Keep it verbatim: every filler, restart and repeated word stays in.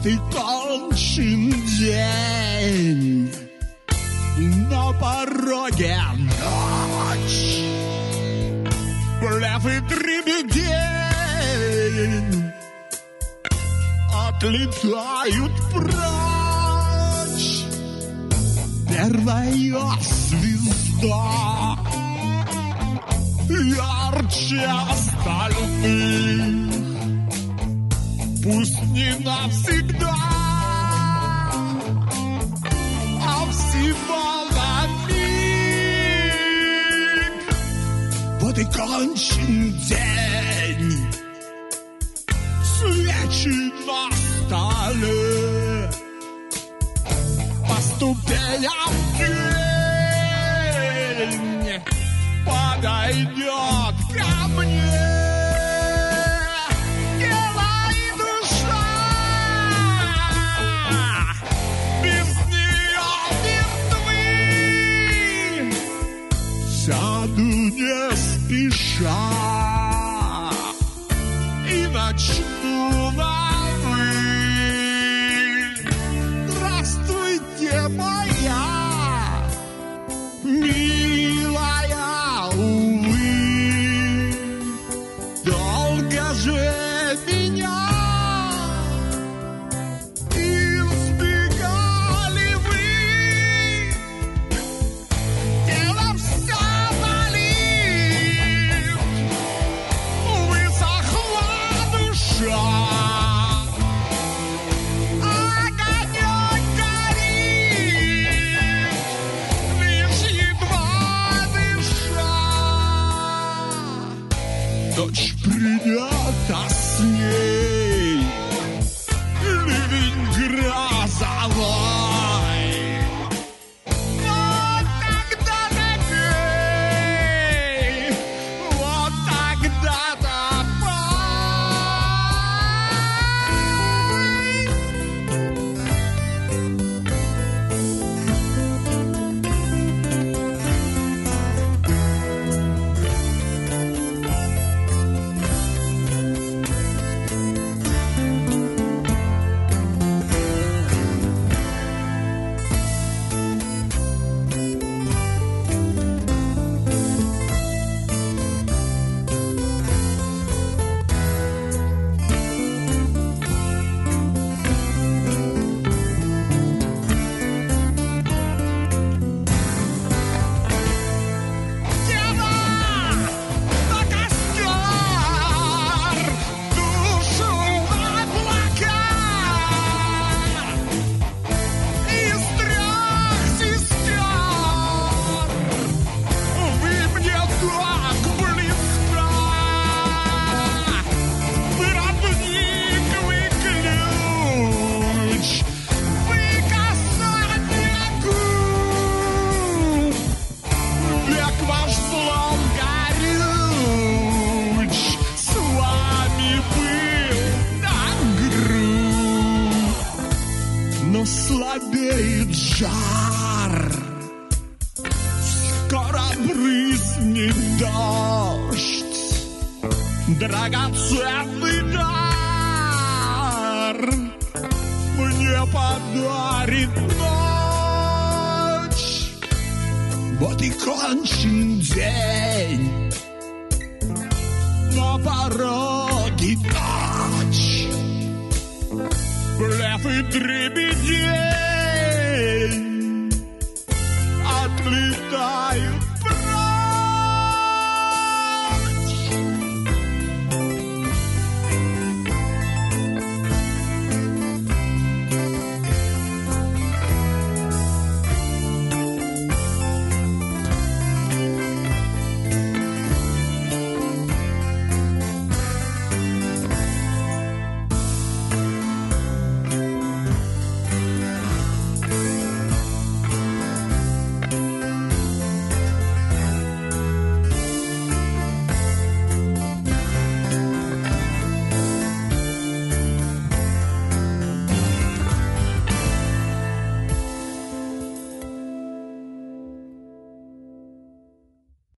Вот и кончен день, на пороге ночь, блеф и дребедень отлетают прочь. Первая звезда ярче остальных, пусть не навсегда, а всего на миг. Вот и кончен день, свечи на столе, по ступеням тень подойдет ко мне. Тело и душа без нее мертвы. Сяду не спеша и начну на «вы». Здравствуйте, моя милая, увы, долго же меня избегали вы. Тело все болит, высохла душа. Огонек горит, лишь едва дыша. Ночь принята с ней, ливень грозовой. Вот тогда-то пей, вот тогда-то слабеет жар, скоро брызнет дождь, драгоценный дар мне подарит ночь. Вот и кончен день, на пороге ночь, блеф и дребедень отлетают